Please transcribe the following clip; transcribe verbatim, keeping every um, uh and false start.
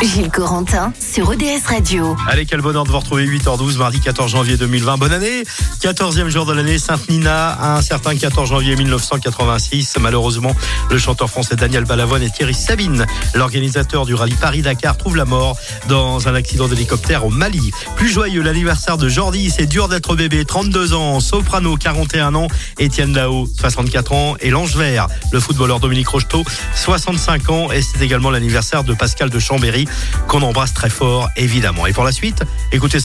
Gilles Corentin sur E D S Radio. Allez, quel bonheur de vous retrouver, huit heures douze, mardi quatorze janvier deux mille vingt. Bonne année, quatorzième jour de l'année, Sainte-Nina, un certain quatorze janvier mille neuf cent quatre-vingt-six. Malheureusement, le chanteur français Daniel Balavoine et Thierry Sabine, l'organisateur du rallye Paris-Dakar, trouvent la mort dans un accident d'hélicoptère au Mali. Plus joyeux, l'anniversaire de Jordi, c'est dur d'être bébé, trente-deux ans, soprano, quarante et un ans, Étienne Dao, soixante-quatre ans, et l'Ange Vert, le footballeur Dominique Rocheteau, soixante-cinq ans, et c'est également l'anniversaire de Pascal de Chambéry, qu'on embrasse très fort, évidemment. Et pour la suite, écoutez